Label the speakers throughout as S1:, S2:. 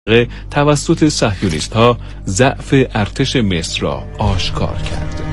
S1: توسط صهیونیست‌ها ضعف ارتش مصر را آشکار کرد.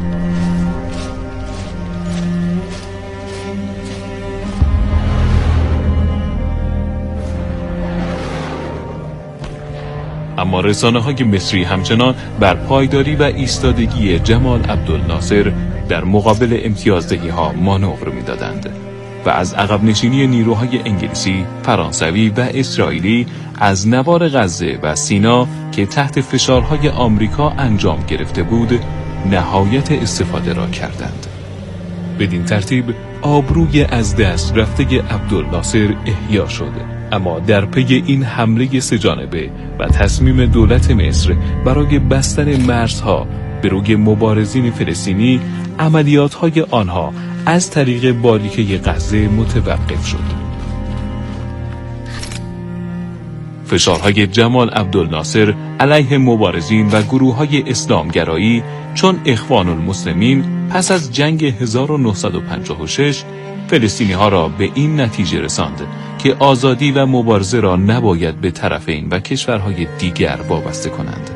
S1: اما رسانه‌های مصری همچنان بر پایداری و ایستادگی جمال عبدالناصر در مقابل امتیازدهی‌ها مانور می‌دادند و از عقب نشینی نیروهای انگلیسی، فرانسوی و اسرائیلی از نوار غزه و سینا که تحت فشارهای آمریکا انجام گرفته بود، نهایت استفاده را کردند. بدین ترتیب آبروی از دست رفته عبدالناصر احیا شد. اما در پی این حمله سه‌جانبه و تصمیم دولت مصر برای بستن مرزها به روی مبارزین فلسطینی، عملیات‌های آنها از طریق باریکه غزه متوقف شد. فشارهای جمال عبدالناصر علیه مبارزین و گروه‌های اسلامگرایی چون اخوان المسلمین پس از جنگ 1956 فلسطینی‌ها را به این نتیجه رساند که آزادی و مبارزه را نباید به طرفین و کشورهای دیگر وابسته کنند.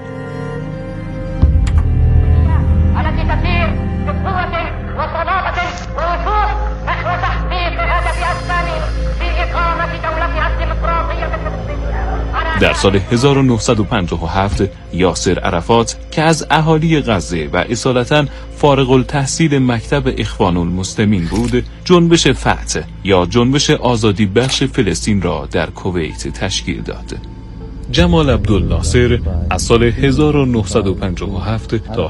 S1: در سال 1957 یاسر عرفات که از اهالی غزه و اصالتاً فارغ التحصیل مکتب اخوان المسلمین بود، جنبش فتح یا جنبش آزادی بخش فلسطین را در کویت تشکیل داد. جمال عبدالناصر از سال 1957 تا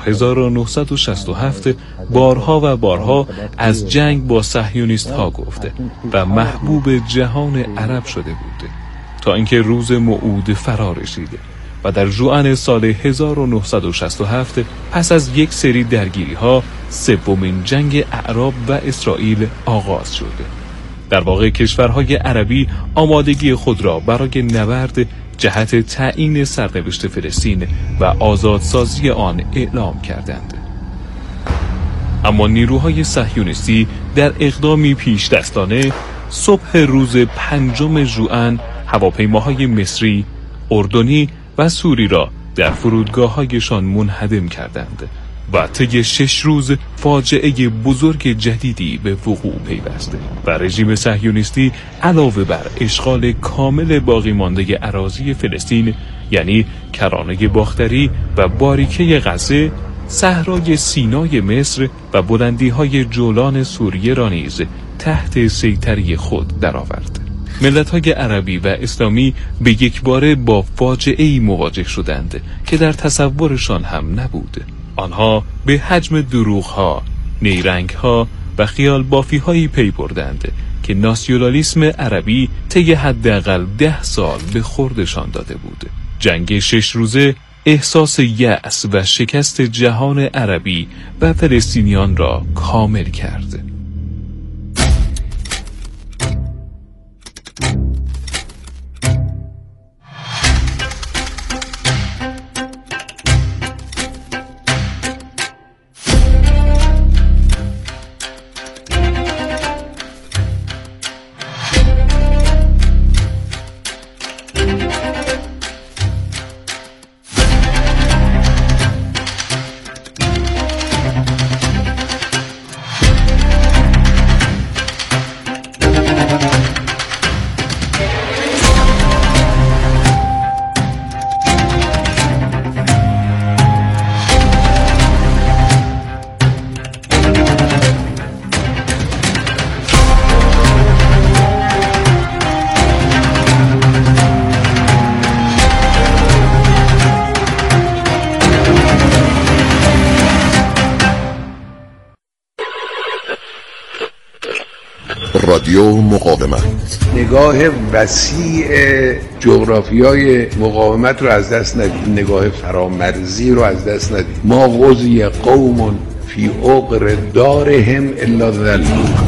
S1: 1967 بارها و بارها از جنگ با صهیونیست‌ها گفته و محبوب جهان عرب شده بود تا اینکه روز موعود فرا رسید و در ژوئن سال 1967 پس از یک سری درگیری‌ها سومین جنگ اعراب و اسرائیل آغاز شد. در واقع کشورهای عربی آمادگی خود را برای نبرد جهت تعیین سرنوشت فلسطین و آزادسازی آن اعلام کردند. اما نیروهای صهیونیستی در اقدامی پیش دستانه صبح روز 5 ژوئن هواپیماهای مصری، اردنی و سوری را در فرودگاه‌هایشان منهدم کردند و طی 6 روز فاجعه بزرگ جدیدی به وقوع پیوست و رژیم صهیونیستی علاوه بر اشغال کامل باقی مانده اراضی فلسطین، یعنی کرانه باختری و باریکه غزه، صحرای سینای مصر و بلندی‌های جولان سوریه را نیز تحت سیطره خود درآورد. ملت‌های عربی و اسلامی به یک باره با فاجعه‌ای مواجه شدند که در تصورشان هم نبود. آنها به حجم دروغ‌ها، نیرنگ‌ها و خیال بافی‌هایی پی بردند که ناسیونالیسم عربی طی حداقل 10 سال به خوردشان داده بود. جنگ 6 روزه احساس یأس و شکست جهان عربی و فلسطینیان را کامل کرد.
S2: رادیو مقاومت،
S3: نگاه وسیع جغرافیای مقاومت رو از دست ندید، نگاه فرامرزی رو از دست ندید. ما غزی قوم فی عقر دارهم الا ذل.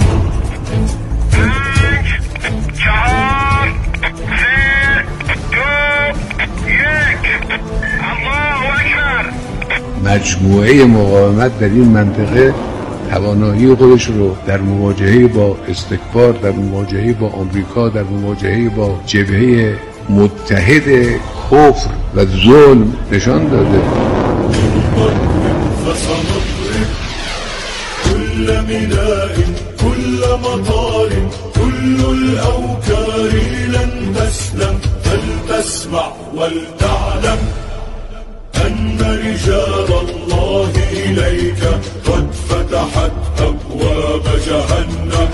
S3: مجموعه مقاومت در این منطقه توانایی خودش رو در مواجهه با استکبار، در مواجهه با آمریکا، در مواجهه با جبهه متحد کفر و ظلم نشان داده.
S2: كل ميناء كل مطار كل الأوكار لن تسلم فلتسمع ولتعلم أن رجال الله إليك قد فتحت أبواب جهنم.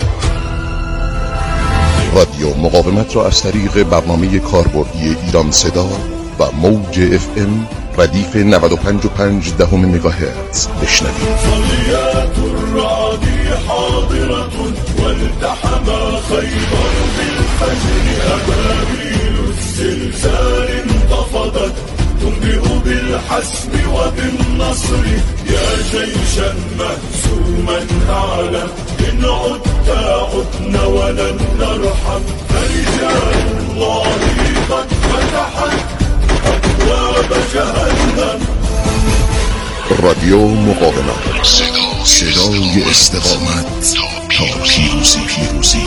S4: رادیو مقاومت را از طریق برنامه کاربردی ایران صدا و موج FM ردیف 95.5 مگاهرتز بشنوید.
S2: صليات الرعد حاضرة والتحم خيبر بالفجر أبابيل الزلزال انتفضت تنبئ بالحسم وبالنصر يا جيشا مهزوما أعلم إن عدت عدنا ولن نرحم فرجال الله قد فتحت أبواب جهنم.
S4: رادیو مقاومت، صدای استقامت تا پیروزی.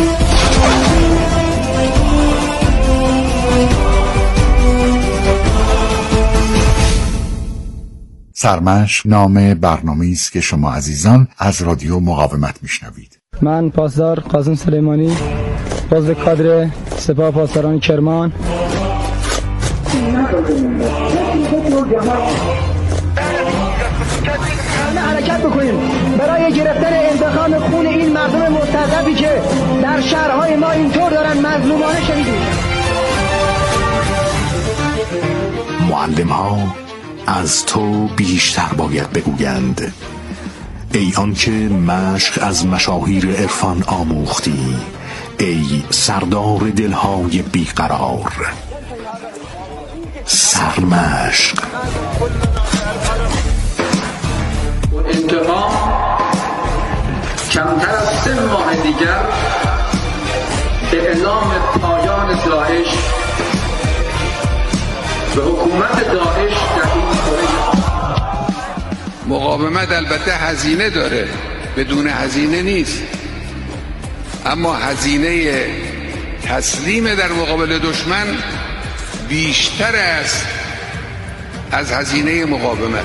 S5: سرمشق نام برنامه‌ای است که شما عزیزان از رادیو مقاومت میشنوید.
S6: من پاسدار قاسم سلیمانی، عضو کادر سپاه پاسداران کرمان. حرکت بکنیم برای گرفتن انتقام خون این مردم مستضعفی که در شهرهای ما اینطور دارن مظلومانه شهید میشن.
S5: معلم ها از تو بیشتر باید بگویند، ای آنکه مشق از مشاهیر عرفان آموختی، ای سردار دلهای بیقرار. سرمشق.
S7: انتقام کمتر از 3 ماه دیگر اعلام پایان داعش به حکومت داعش در این کره.
S3: مقاومت البته هزینه داره، بدون هزینه نیست، اما هزینه تسلیم در مقابل دشمن بیشتر است از هزینه مقاومت.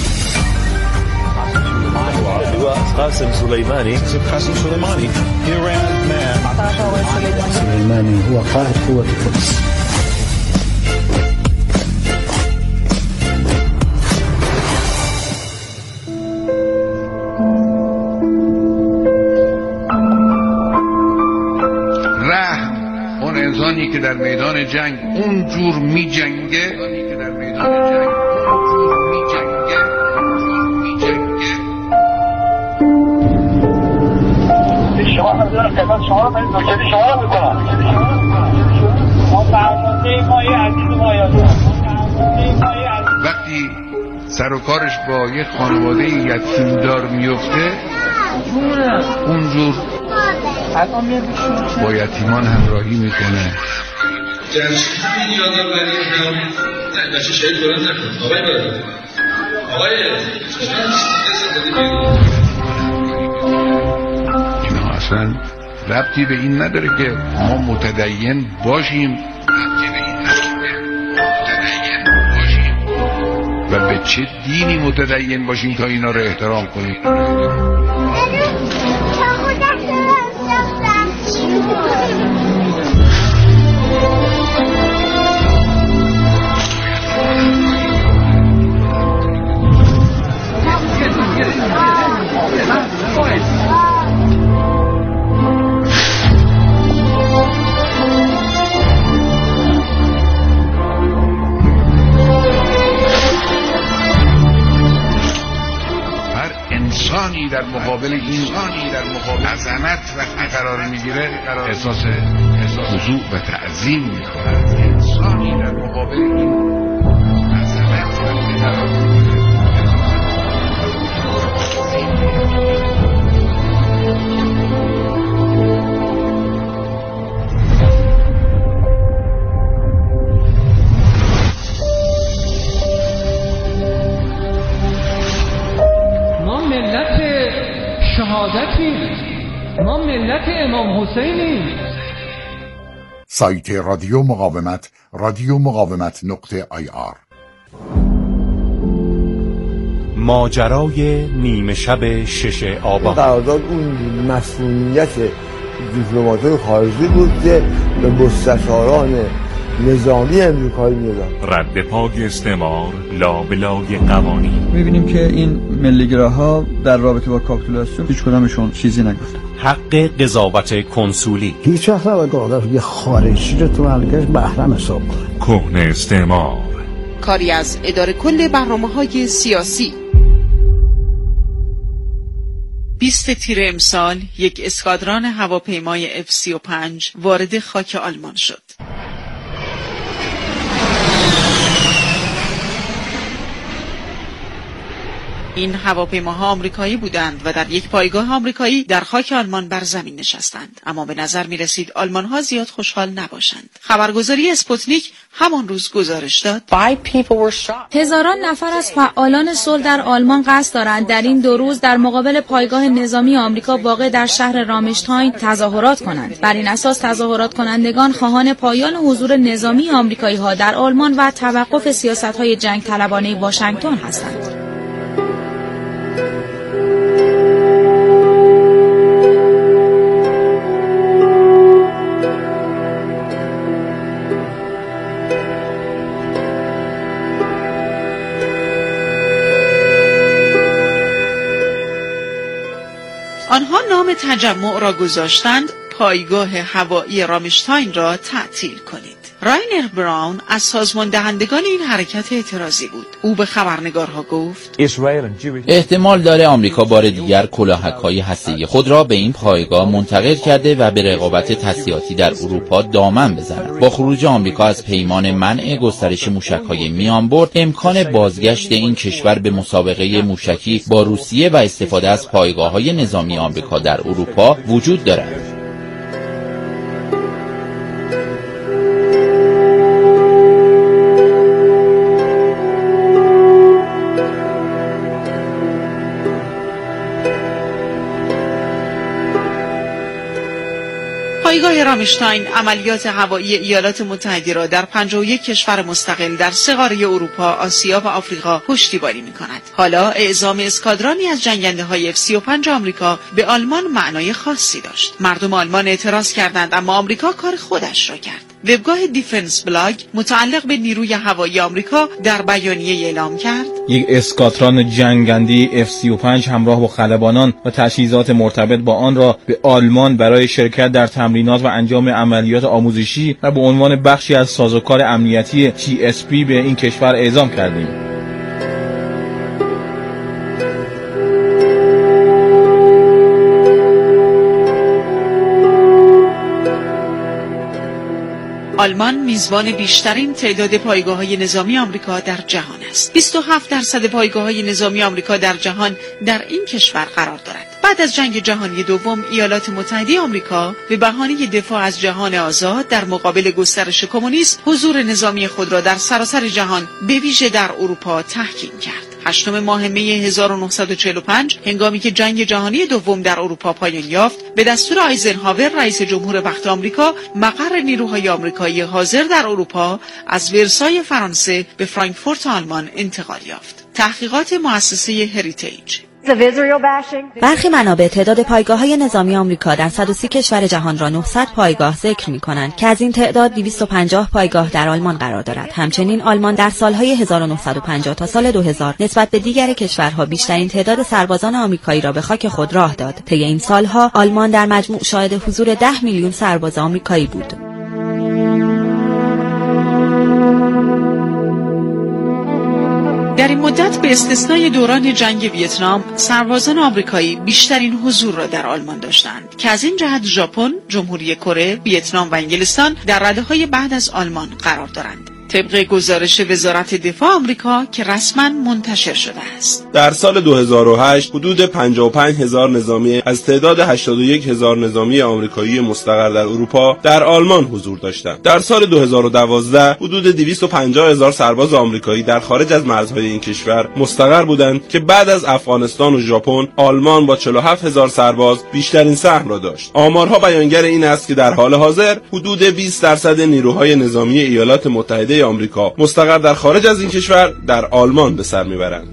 S8: قاسم سليماني Iran man.
S6: سلیمانی هو قائد قوة القدس.
S3: اون انسانی که در میدان جنگ اونجور می جنگه
S9: شما حضور خدمت شما رو من نوکری شما رو میکنم. ما فرمانده ما یه عزیز ما
S3: وقتی سر و کارش با یک خانواده یتیمدار میفته اونجور با یتیمان همراهی میکنه.
S9: همین یادآوری هم نشه شهید بلند نکن.
S3: اینا اصلا ربطی به این نداره که ما متدین باشیم و به چه دینی متدین باشیم تا اینا رو احترام کنیم. انسانی در مقابل این عظمت وقتی قرار میگیره احساس خضوع و تعظیم میکنه. انسانی در مقابل این عظمت وقتی قرار میگیره
S6: ما ملت امام حسینیم.
S5: سایت رادیو مقاومت radiomogavamat.ir.
S10: ماجرای نیمه شب 6 آبان.
S11: قرارداد اون مسئولیت دیپلمات‌های خارجی بود که به مستشاران نظامی امریکایی میدادن.
S1: رد پای استعمار لابلای قوانین.
S12: می‌بینیم که این ملیگراها در رابطه با کاپیتولاسیون هیچ کدامشون چیزی نگفتن.
S10: حق قضاوت کنسولی.
S13: هیچ وقت نباید آدم یه خارجی رو تو مملکتش محرم حساب کنه.
S1: کهنه استعمار.
S14: کاری از اداره کل برنامه‌های سیاسی. 20 تیر امسال یک اسکادران هواپیمای F-35 وارد خاک آلمان شد. این هواپیماها آمریکایی بودند و در یک پایگاه آمریکایی در خاک آلمان بر زمین نشستند، اما به نظر می رسید آلمان‌ها زیاد خوشحال نباشند. خبرگزاری اسپوتنیک همان روز گزارش داد
S15: هزاران نفر از فعالان صلح در آلمان قصد دارند در این 2 روز در مقابل پایگاه نظامی آمریکا واقع در شهر رامشتاین تظاهرات کنند. بر این اساس تظاهرات کنندگان خواهان پایان حضور نظامی آمریکایی‌ها در آلمان و توقف سیاست‌های جنگ طلبانه واشنگتن هستند.
S14: آنها نام تجمع را گذاشتند پایگاه هوایی رامشتاین را تعطیل کنید. راینر براون از سازمان دهندگان این حرکت اعتراضی بود. او به خبرنگارها گفت
S16: احتمال داره آمریکا بار دیگر کلاهک‌های هسته‌ای خود را به این پایگاه منتقل کرده و به رقابت تسلیحاتی در اروپا دامن بزند. با خروج آمریکا از پیمان منع گسترش موشک‌های میانبرد، امکان بازگشت این کشور به مسابقه موشکی با روسیه و استفاده از پایگاه‌های نظامی آمریکا در اروپا وجود دارد.
S14: پایگاه رامشتاین عملیات هوایی ایالات متحده را در 51 کشور مستقل در 3 قاره اروپا، آسیا و آفریقا پشتیبانی می‌کند. حالا اعزام اسکادرانی از جنگنده‌های F-35 آمریکا به آلمان معنای خاصی داشت. مردم آلمان اعتراض کردند، اما آمریکا کار خودش را کرد. وبگاه دیفنس بلاگ متعلق به نیروی هوایی آمریکا در بیانیه اعلام کرد
S17: یک اسکادران جنگنده F-35 همراه با خلبانان و تجهیزات مرتبط با آن را به آلمان برای شرکت در تمرینات و انجام عملیات آموزشی و به عنوان بخشی از سازوکار امنیتی TSP به این کشور اعزام کردیم.
S14: آلمان میزبان بیشترین تعداد پایگاه‌های نظامی آمریکا در جهان است. 27% پایگاه‌های نظامی آمریکا در جهان در این کشور قرار دارد. بعد از جنگ جهانی دوم، ایالات متحده آمریکا به بهانه دفاع از جهان آزاد در مقابل گسترش کمونیسم، حضور نظامی خود را در سراسر جهان به ویژه در اروپا تحکیم کرد. 8 ماه می 1945 هنگامی که جنگ جهانی دوم در اروپا پایان یافت، به دستور آیزنهاور رئیس جمهور وقت آمریکا، مقر نیروهای آمریکایی حاضر در اروپا از ورسای فرانسه به فرانکفورت آلمان انتقال یافت. تحقیقات مؤسسه هریتیج.
S18: برخی منابع تعداد پایگاه‌های نظامی آمریکا در 130 کشور جهان را 900 پایگاه ذکر می‌کنند که از این تعداد 250 پایگاه در آلمان قرار دارد. همچنین آلمان در سال‌های 1950 تا سال 2000 نسبت به دیگر کشورها بیشترین تعداد سربازان آمریکایی را به خاک خود راه داد. طی این سال‌ها آلمان در مجموع شاهد حضور 10 میلیون سرباز آمریکایی بود.
S14: در این مدت به استثنای دوران جنگ ویتنام، سربازان آمریکایی بیشترین حضور را در آلمان داشتند که از این جهت ژاپن، جمهوری کره، ویتنام و انگلستان در رده‌های بعد از آلمان قرار دارند. طبق گزارش وزارت دفاع آمریکا که رسما منتشر شده است.
S19: در سال 2008 حدود 55,000 نظامی از تعداد 81,000 نظامی آمریکایی مستقر در اروپا در آلمان حضور داشتند. در سال 2012 حدود 250,000 سرباز آمریکایی در خارج از مرزهای این کشور مستقر بودند که بعد از افغانستان و ژاپن، آلمان با 47,000 سرباز بیشترین سهم را داشت. آمارها بیانگر این است که در حال حاضر حدود 20% نیروهای نظامی ایالات متحده آمریکا مستقر در خارج از این کشور در آلمان به سر میبرند.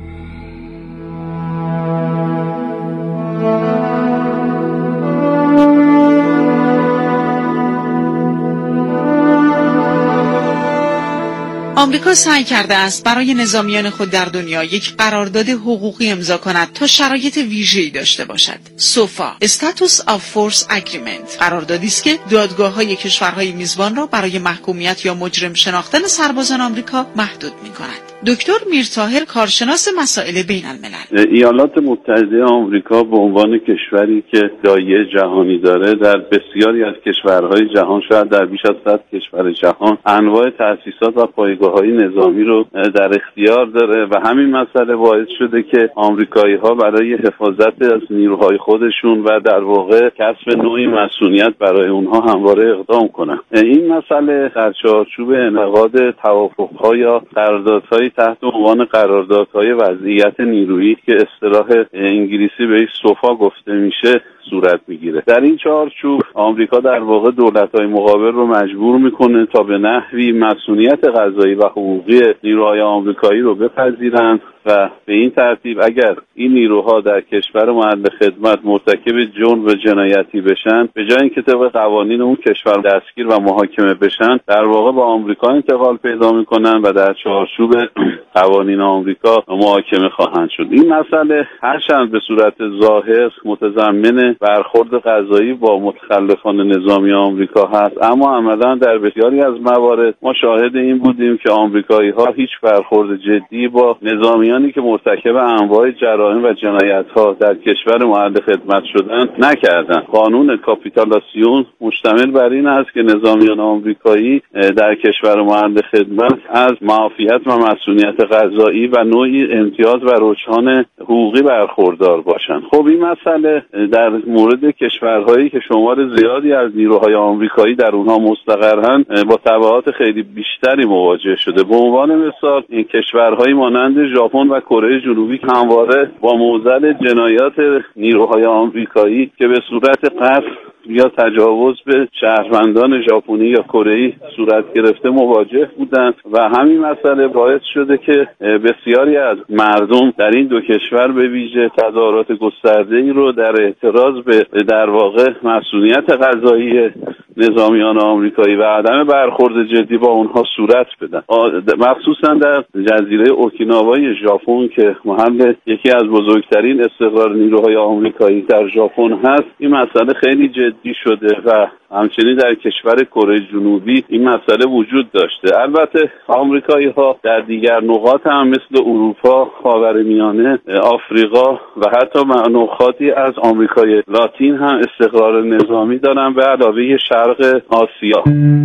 S14: آمریکا سعی کرده است برای نظامیان خود در دنیا یک قرارداد حقوقی امضا کند تا شرایط ویژه‌ای داشته باشد. سوفا Status of Force Agreement قراردادی است که دادگاه‌های کشورهای میزبان را برای محکومیت یا مجرم شناختن سربازان آمریکا محدود می‌کند. دکتر میرطاهر کارشناس مسائل بین الملل:
S20: ایالات متحده آمریکا به عنوان کشوری که دایره جهانی داره در بسیاری از کشورهای جهان، شاید در بیش از 100 کشور جهان، انواع تأسیسات و پایگاه‌های نظامی رو در اختیار داره و همین مسئله باعث شده که آمریکایی‌ها برای حفاظت از نیروهای خودشون و در واقع کسب نوعی مسئولیت برای اونها همواره اقدام کنن. این مسئله در چارچوب انعقاد توافق‌ها یا قراردادهای تحت عنوان قراردادهای وضعیت نیرویی که اصطلاح انگلیسی به سوفا گفته میشه صورت میگیره. در این چارچوب آمریکا در واقع دولت‌های مقابل رو مجبور میکنه تا به نحوی مسئولیت قضایی و حقوقی نیروهای آمریکایی رو بپذیرند و به این ترتیب اگر این نیروها در کشور محل خدمت مرتکب جرم و جنایتی بشن، به جای اینکه طبق قوانین اون کشور دستگیر و محاکمه بشن، در واقع با آمریکا انتقال پیدا میکنن و در چارچوب قوانین آمریکا محاکمه خواهند شد. این مسئله هرچند به صورت ظاهر متضمن برخورد قضایی با متخلفان نظامی آمریکا هست، اما عملا در بسیاری از موارد ما شاهد این بودیم که آمریکایی‌ها هیچ برخورد جدی با نظامیانی که مرتکب انواع جرایم و جنایت‌ها در کشور محل خدمت شدند نکردند. قانون کاپیتولاسیون مشتمل بر این است که نظامیان آمریکایی در کشور محل خدمت از معافیت و مسئولیت قضایی و نوعی امتیاز و رجحان حقوقی برخوردار باشند. خب این مسئله در مورد کشورهایی که شمار زیادی از نیروهای آمریکایی در اونها مستقرند با تبعات خیلی بیشتری مواجه شده. به عنوان مثال این کشورهایی مانند ژاپن و کره جنوبی همواره با معضل جنایات نیروهای آمریکایی که به صورت قتل یا تجاوز به شهروندان ژاپنی یا کره‌ای صورت گرفته مواجه بودند و همین مسئله باعث شده که بسیاری از مردم در این دو کشور به ویژه تظاهرات گسترده‌ای رو در اعتراض به در واقع مسئولیت قضایی نظامیان آمریکایی و عدم برخورد جدی با اونها صورت بدن. مخصوصا در جزیره اوکیناوای ژاپن که محل یکی از بزرگترین استقرار نیروهای آمریکایی در ژاپن هست، این مسئله خیلی جدی شده و همچنین در کشور کره جنوبی این مسئله وجود داشته. البته آمریکایی‌ها در دیگر نقاط هم مثل اروپا، خاورمیانه، آفریقا و حتی نقاطی از آمریکای لاتین هم استقرار نظامی دارن به علاوه شرق آسیا.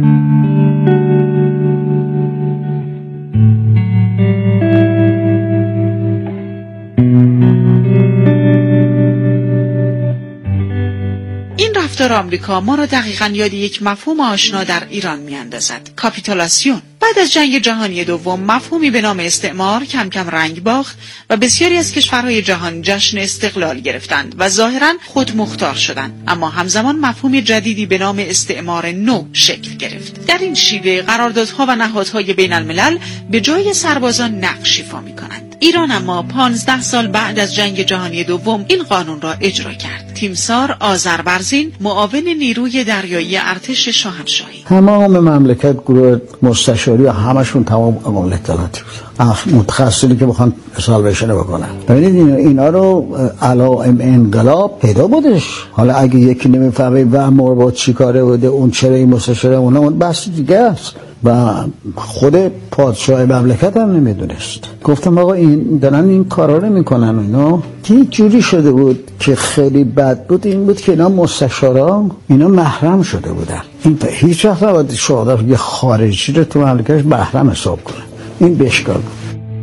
S14: رفتار آمریکا ما را دقیقاً یاد یک مفهوم آشنا در ایران میاندازد: کاپیتولاسیون. بعد از جنگ جهانی دوم مفهومی به نام استعمار کم کم رنگ باخت و بسیاری از کشورهای جهان جشن استقلال گرفتند و ظاهراً خودمختار شدند، اما همزمان مفهوم جدیدی به نام استعمار نو شکل گرفت. در این شیوه قراردادها و نهادهای بین الملل به جای سربازان نقش ایفا می‌کنند. ایران اما 15 سال بعد از جنگ جهانی دوم این قانون را اجرا کرد. تیمسار آذربرزین، معاون نیروی دریایی ارتش شاهنشاهی:
S13: تمام مملکت گروه مستشاری و همشون تمام عوامل اطلاعاتی بودن، متخصصی که بخوان سالویشن بکنن. ببینید اینا رو علائم انقلاب پیدا بودش. حالا اگه یکی نمیفهمه و مربوط چیکاره بوده، اون چرا این مستشاره، اون بحث دیگه است. و خود پادشاه مملکت هم نمیدونست. گفتم آقا این دارن این کارا رو میکنن و اینا. که جوری شده بود که خیلی بد بود این بود که اینا مستشارا اینا محرم شده بودن. این هیچ وقت نباید شاهدار یه خارجی رو تو مملکتش محرم حساب کنه. این بشکار بود.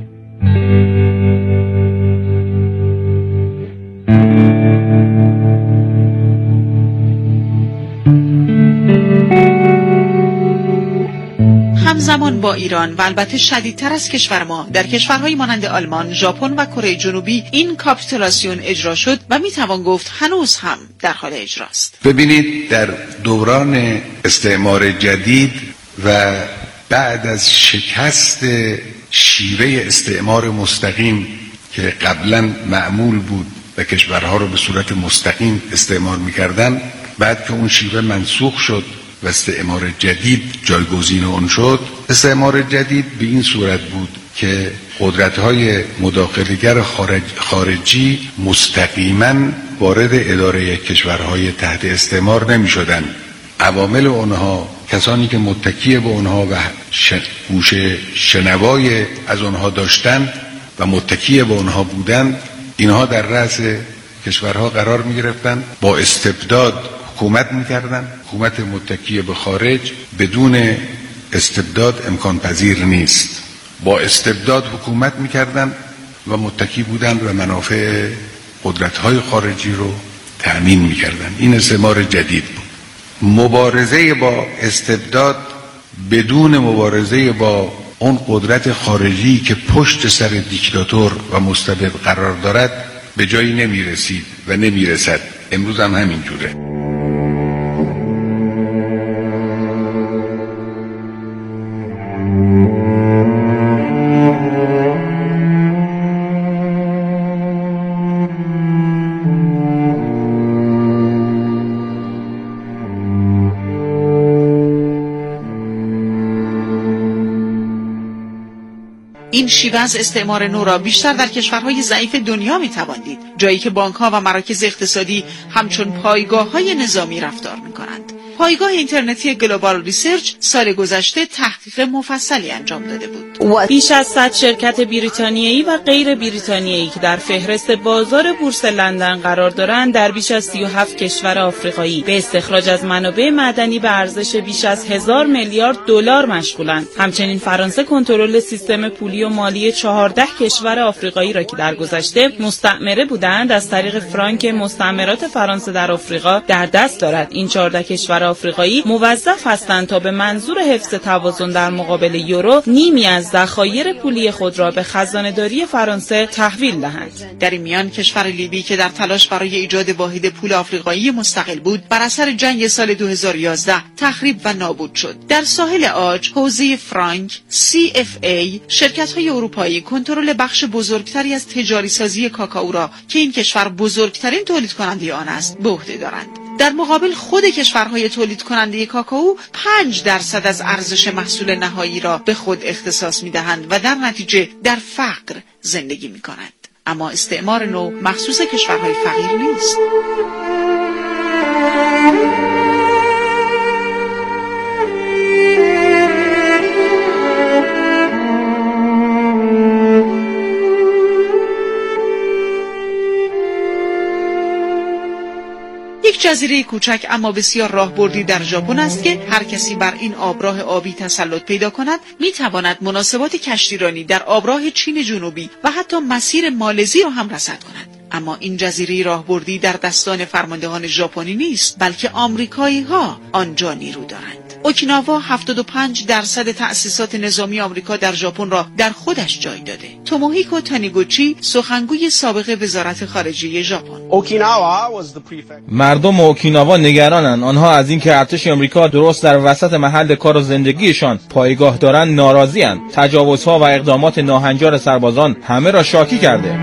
S14: همزمان با ایران و البته شدیدتر از کشور ما در کشورهای مانند آلمان، ژاپن و کره جنوبی این کاپیتولاسیون اجرا شد و میتوان گفت هنوز هم در حال اجراست.
S3: ببینید در دوران استعمار جدید و بعد از شکست شیوه استعمار مستقیم که قبلا معمول بود و کشورها رو به صورت مستقیم استعمار میکردن، بعد که اون شیوه منسوخ شد و استعمار جدید جایگزین اون شد، استعمار جدید به این صورت بود که قدرت‌های مداخله‌گر خارجی مستقیما وارد اداره کشورهای تحت استعمار نمی‌شدند. عوامل اونها، کسانی که متکی به اونها و گوش شنوای از اونها داشتند و متکی به اونها بودند، اینها در رأس کشورها قرار می‌گرفتند، با استبداد حکومت می‌کردند. حکومت متکی به خارج بدون استبداد امکان پذیر نیست. با استبداد حکومت می‌کردند و متکی بودند و منافع قدرت‌های خارجی رو تأمین می‌کردند. این استعمار جدید بود. مبارزه با استبداد بدون مبارزه با اون قدرت خارجی که پشت سر دیکتاتور و مستبد قرار دارد به جایی نمی‌رسید و نمی‌رسد. امروز هم همین جوره.
S14: این شیوه از استعمار نو را بیشتر در کشورهای ضعیف دنیا میتوان دید، جایی که بانک‌ها و مراکز اقتصادی همچون پایگاه‌های نظامی رفتار می‌کنند. پایگاه اینترنتی گلوبال ریسرچ سال گذشته تحقیق مفصلی انجام داده بود.
S21: بیش از 100 شرکت بریتانیایی و غیر بریتانیایی که در فهرست بازار بورس لندن قرار دارند در بیش از 37 کشور آفریقایی به استخراج از منابع معدنی به ارزش بیش از 1000 میلیارد دلار مشغولند. همچنین فرانسه کنترل سیستم پولی و مالی 14 کشور آفریقایی را که در گذشته مستعمره بودند از طریق فرانک مستعمرات فرانسه در آفریقا در دست دارد. این 14 کشور آفریقایی موظف هستند تا به منظور حفظ توازن در مقابل یورو نیمی از ذخایر پولی خود را به خزانه‌داری فرانسه تحویل دهند.
S14: در این میان کشور لیبی که در تلاش برای ایجاد واحد پول آفریقایی مستقل بود، بر اثر جنگ سال 2011 تخریب و نابود شد. در ساحل عاج، حوزه فرانک، CFA، شرکت‌های اروپایی کنترل بخش بزرگتری از تجاری سازی کاکائو را که این کشور بزرگترین تولید کننده آن است به عهده دارند. در مقابل خود کشورهای تولید کننده کاکائو 5% از ارزش محصول نهایی را به خود اختصاص می‌دهند و در نتیجه در فقر زندگی می‌کنند. اما استعمار نو مخصوص کشورهای فقیر نیست. یک جزیره کوچک اما بسیار راهبردی در ژاپن است که هر کسی بر این آبراه آبی تسلط پیدا کند میتواند مناسبات کشتیرانی در آبراه چین جنوبی و حتی مسیر مالزی را هم رصد کند. اما این جزیره راهبردی در دستان فرماندهان ژاپنی نیست، بلکه آمریکایی‌ها آنجا نیرو دارند. اوکیناوا 75% تأسیسات نظامی آمریکا در ژاپن را در خودش جای داده. توموهیکو تانیگوچی سخنگوی سابق وزارت خارجه ژاپن:
S17: مردم اوکیناوا نگرانند. آنها از اینکه ارتش آمریکا درست در وسط محل کار و زندگیشان پایگاه دارند ناراضی‌اند. تجاوزها و اقدامات ناهنجار سربازان همه را شاکی کرده.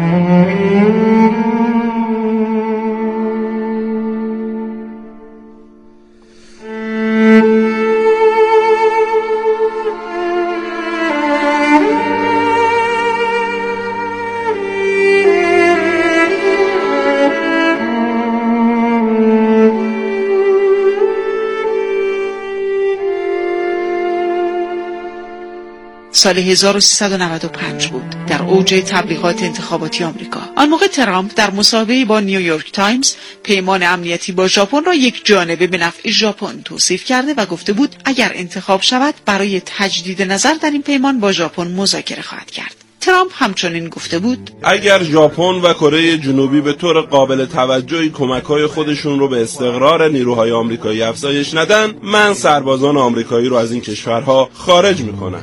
S14: سال 1395 بود، در اوج تبلیغات انتخاباتی آمریکا. آن موقع ترامپ در مصاحبه‌ای با نیویورک تایمز پیمان امنیتی با ژاپن را یک جانبه به نفع ژاپن توصیف کرده و گفته بود اگر انتخاب شود برای تجدید نظر در این پیمان با ژاپن مذاکره خواهد کرد. ترامپ همچنین گفته بود
S19: اگر ژاپن و کره جنوبی به طور قابل توجهی کمک‌های خودشون رو به استقرار نیروهای آمریکایی افزایش ندن، من سربازان آمریکایی رو از این کشورها خارج میکنم.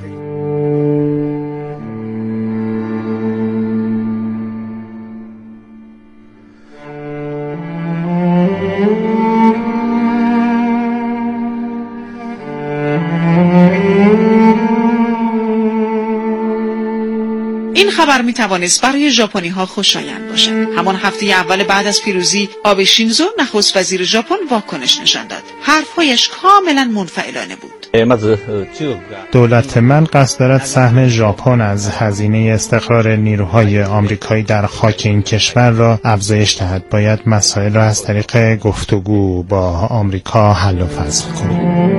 S14: این خبر می توانست برای ژاپنی ها خوشایند باشد. همان هفته اول بعد از پیروزی، آبه شینزو نخست وزیر ژاپن واکنش نشان داد. حرفهایش کاملا منفعلانه بود.
S2: دولت من قصد دارد سهم ژاپن از هزینه استقرار نیروهای آمریکایی در خاک این کشور را افزایش دهد. باید مسائل را از طریق گفتگو با آمریکا حل و فصل کنیم.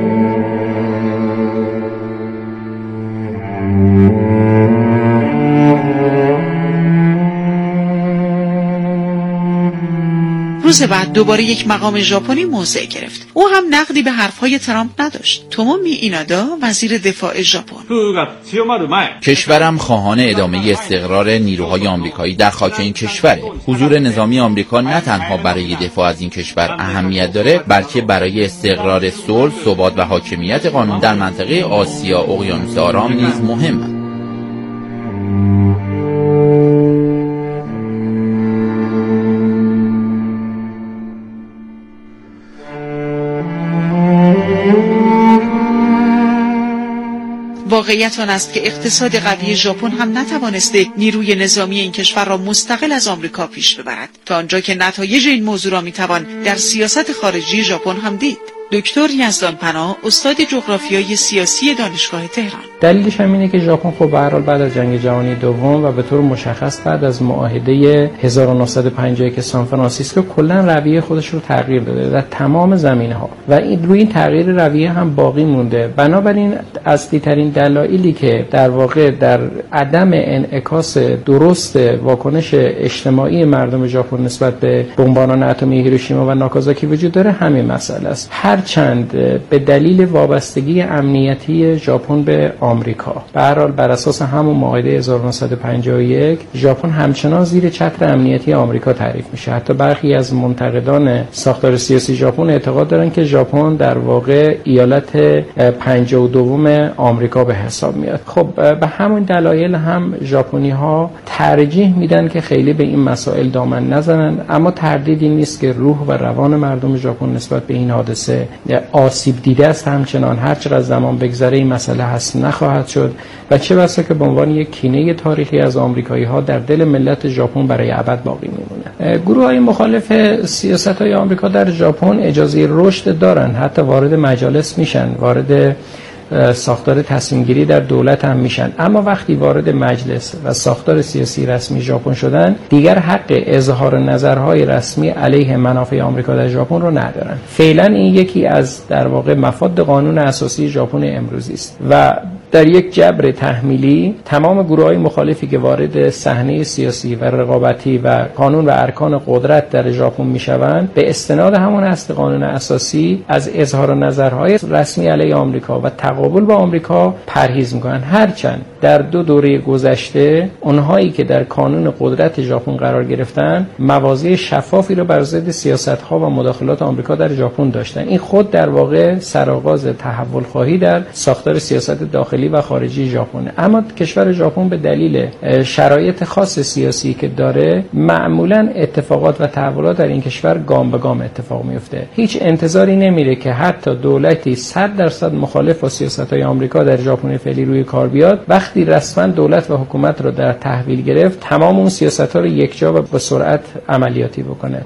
S14: روز بعد دوباره یک مقام ژاپنی موضع گرفت. او هم نقدی به حرفهای ترامپ نداشت. تومومی اینادا، وزیر دفاع ژاپن:
S16: کشورم خواهان ادامه استقرار نیروهای آمریکایی در خاک این کشوره. حضور نظامی آمریکا نه تنها برای دفاع از این کشور اهمیت داره، بلکه برای استقرار صلح، ثبات و حاکمیت قانون در منطقه آسیا اقیانوس آرام نیز مهمه.
S14: واقعیت آن است که اقتصاد قوی ژاپن هم نتوانسته نیروی نظامی این کشور را مستقل از آمریکا پیش ببرد، تا آنجا که نتایج این موضوع را میتوان در سیاست خارجی ژاپن هم دید. دکتر یزدان پناه، استاد جغرافیای سیاسی دانشگاه تهران:
S22: دلیلش هم اینه که ژاپن خب به هر حال بعد از جنگ جهانی دوم و به طور مشخص بعد از معاهده 1950 که سان فرانسیسکو کلا رویه خودش رو تغییر داده در تمام زمینه‌ها و روی این تغییر رویه هم باقی مونده. بنابراین اصلی ترین دلایلی که در واقع در عدم انعکاس درست واکنش اجتماعی مردم ژاپن نسبت به بمباران اتمی هیروشیما و ناکازاکی وجود داره همین مسئله است. هرچند به دلیل وابستگی امنیتی ژاپن به آمریکا به هر حال بر اساس همون معاهده 1951 ژاپن همچنان زیر چتر امنیتی آمریکا تعریف میشه. حتی برخی از منتقدان ساختار سیاسی ژاپن اعتقاد دارن که ژاپن در واقع ایالت 52 آمریکا به حساب میاد. خب به همون دلایل هم ژاپنی ها ترجیح میدن که خیلی به این مسائل دامن نزنن، اما تردیدی نیست که روح و روان مردم ژاپن نسبت به این حادثه آسیب دیده است. همچنان هر چقدر زمان بگذره این مسئله حل نخواهد شد و چه بسا که به عنوان یک کینه تاریخی از آمریکایی ها در دل ملت ژاپن برای ابد باقی میمونه. گروه های مخالف سیاست های آمریکا در ژاپن اجازه رشد دارن، حتی وارد مجالس میشن، وارد ساختار تصمیم گیری در دولت هم میشن، اما وقتی وارد مجلس و ساختار سیاسی رسمی ژاپن شدن دیگر حق اظهار نظرهای رسمی علیه منافع آمریکا در ژاپن رو ندارن. فعلا این یکی از در واقع مفاد قانون اساسی ژاپن امروزی است و در یک جبر تحمیلی تمام گروه‌های مخالفی که وارد صحنه سیاسی و رقابتی و قانون و ارکان قدرت در ژاپن میشوند به استناد همون اصل قانون اساسی از اظهار نظرهای رسمی علیه آمریکا و تقابل با آمریکا پرهیز میکنن. هرچند در دو دوره گذشته اونهایی که در کانون قدرت ژاپن قرار گرفتن مواضع شفافی رو بر ضد سیاست‌ها و مداخلات آمریکا در ژاپن داشتن. این خود در واقع سرآغاز تحول خواهی در ساختار سیاست داخلی و خارجی ژاپن. اما کشور ژاپن به دلیل شرایط خاص سیاسی که داره معمولا اتفاقات و تحولات در این کشور گام به گام اتفاق میفته. هیچ انتظاری نمیره که حتی دولتی 100% مخالف با سیاست‌های آمریکا در ژاپن فعلی روی کار بیاد، وقتی رسما دولت و حکومت رو در تحویل گرفت تمام اون سیاست‌ها رو یکجا و با سرعت عملیاتی بکنه.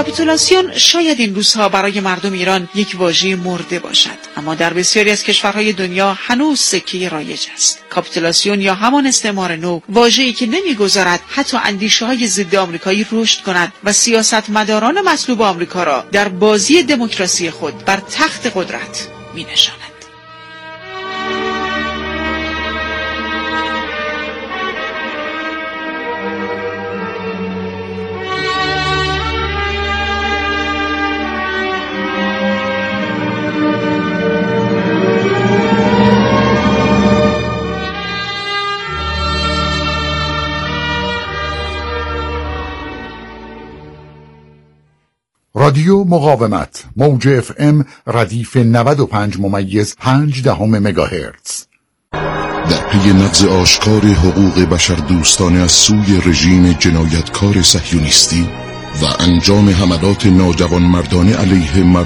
S14: کاپیتولاسیون شاید این روزها برای مردم ایران یک واژه مرده باشد، اما در بسیاری از کشورهای دنیا هنوز سکه رایج است. کاپیتولاسیون یا همان استعمار نو، واژه‌ای که نمیگذارد حتی اندیشه‌های ضد آمریکایی رشد کند و سیاستمداران مطلوب آمریکا را در بازی دموکراسی خود بر تخت قدرت می‌نشاند.
S5: رادیو مقاومت موج FM ردیف 95.5 مگاهرتز.
S4: در پی نقض آشکار حقوق بشر دوستانه از سوی رژیم جنایتکار صهیونیستی و انجام حملات ناجوانمردانه علیه